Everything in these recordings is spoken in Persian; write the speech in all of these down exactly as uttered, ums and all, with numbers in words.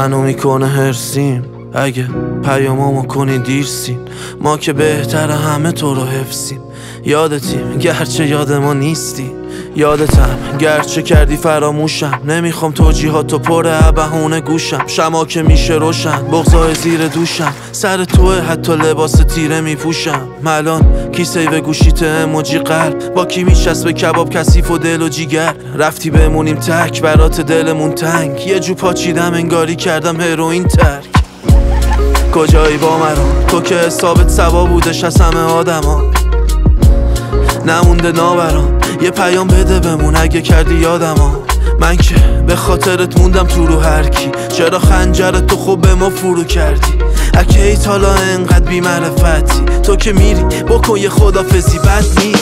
منو میکنه هرسیم اگه پیامامو کنی دیرسیم. ما که بهتره همه تو رو حفظیم. یادتیم گرچه یاد ما نیستی، یادتم گرچه کردی فراموشم. نمیخوام توجیهاتو پر بهونه گوشم. شما که میشه روشن بغضای زیر دوشم. سر توه حتی لباس تیره میپوشم. الان کی سیو گوشیت اموجی قلب، با کی میچسبه کباب کثیف و دل و جیگر. رفتی بمونیم تک برات دلمون تنگ، یه جو پاچیدم انگاری کردم هروئین ترک. کجایی با مرا تو که حسابت سوا بودش از همه آدما، نمونده ناورام. یه پیام بده بمون اگه کردی یادما. من که به خاطرت موندم تو رو هر کی. چرا خنجرت تو خوب به ما فرو کردی؟ اگه ایت حالا انقدر بی معرفتی، تو که میری بکن یه خدافزی بد نی.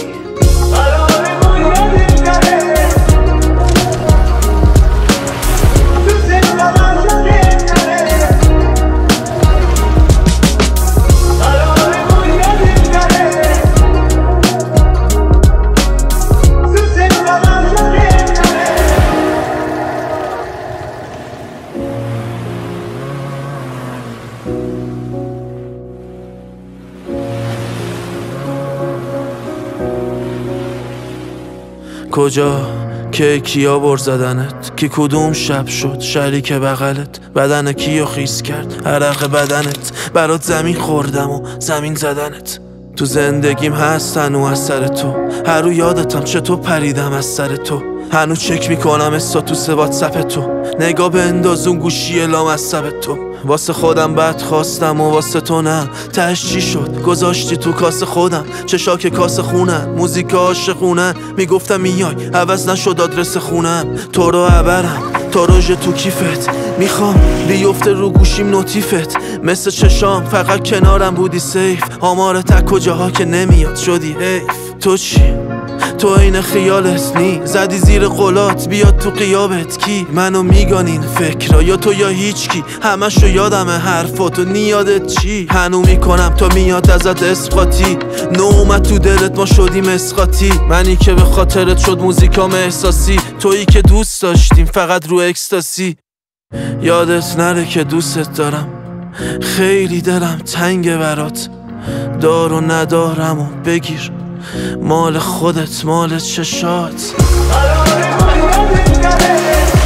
کجا که کیا بر زدنت، کی کدوم شب شد شریک بغلت. بدن کیو خیس کرد عرق بدنت، برات زمین خوردم و زمین زدنت. تو زندگیم هست هنو از سر تو، هر رو یادتم چطور پریدم از سر تو. هنو چک میکنم استاتوس واتساپ تو، نگاه به اندازون گوشی لامصب تو. واسه خودم بد خواستم و واسه تو نه. تهش چی شد گذاشتی تو کاس خودم، چشاک کاس خونم موزیک عاشقونه. میگفتم میای عوض نشد آدرس خونم. تو رو عبرم تا روژه تو کیفت، میخوام بیفته رو گوشیم نوتیفت. مثل چشام فقط کنارم بودی سیف، آمار تک کجاها که نمیاد شدی حیف. تو چی؟ تو این خیالت نی، زدی زیر قلات بیاد تو قیابت کی؟ منو میگانین فکرها یا تو یا هیچ کی؟ همشو یادمه حرفاتو نیادت چی؟ هنو میکنم تا میاد ازت اسقاطی، نو اومد تو دلت ما شدیم اسقاطی. منی که به خاطرت شد موزیکام احساسی، تویی که دوست داشتیم فقط رو اکستاسی. یادت نره که دوستت دارم، خیلی دلم تنگه برات. دار و ندارم و بگیر، مال خودت مال چشات.